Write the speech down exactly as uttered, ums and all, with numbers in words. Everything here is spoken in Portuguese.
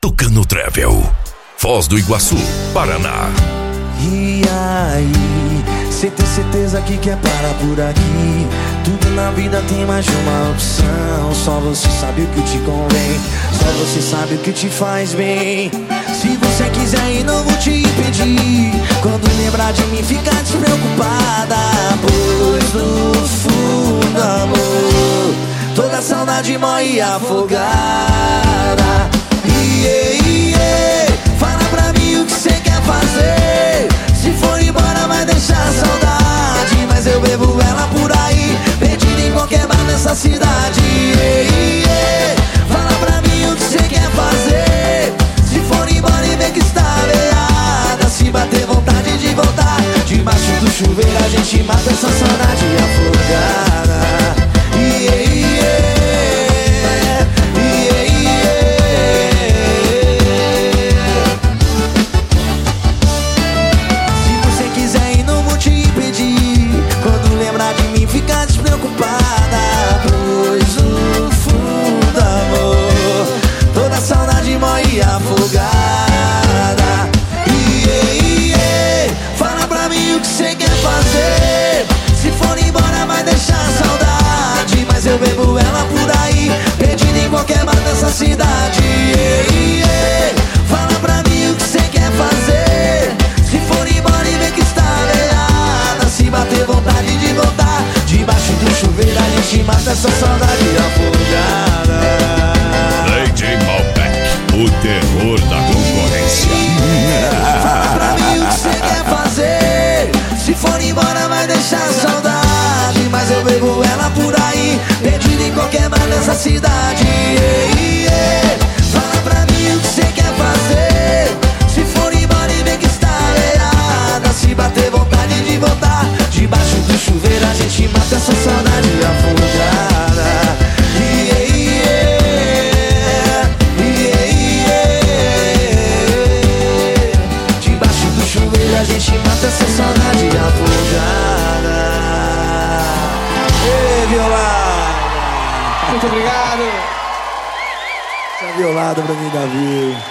Tucano Travel, Foz do Iguaçu, Paraná. E aí, cê tem certeza que quer parar por aqui? Tudo na vida tem mais de uma opção. Só você sabe o que te convém, só você sabe o que te faz bem. Se você quiser ir, não vou te impedir. Quando lembrar de mim, fica despreocupada, pois no fundo, amor, toda saudade morre afogada. Iê, iê, fala pra mim o que cê quer fazer. Se for embora vai deixar saudade, mas eu bebo ela por aí, perdido em qualquer bar nessa cidade. Iê, iê, fala pra mim o que cê quer fazer. Se for embora e ver que está veada, se bater vontade de voltar, debaixo do chuveiro a gente mata essa saudade afogada. Iê, iê, fica despreocupada, pois no fundo, amor, toda saudade morre afogada. Iê, iê, fala pra mim o que cê quer fazer. Se for embora vai deixar saudade, mas eu bebo ela por aí, perdido em qualquer bar dessa cidade. Iê, iê, fala pra mim o que cê quer fazer. Se for embora e ver que está veada, se bater vontade de voltar, debaixo do chuveiro a gente mata essa saudade afogada. D J Malbec, o terror da concorrência. Fala pra mim o que cê quer fazer. Se for embora vai deixar saudade, mas eu bebo ela por aí, perdido em qualquer bar dessa cidade. Iê, iê, fala pra mim o que cê quer fazer. Se for embora e ver que está veada, se bater vontade de voltar, debaixo do chuveiro a gente mata essa saudade afogada. Iê, iê, iê, iê, debaixo do chuveiro a gente mata essa saudade afogada. Ei, Violada, muito obrigado. essa Violada pra mim, Davi.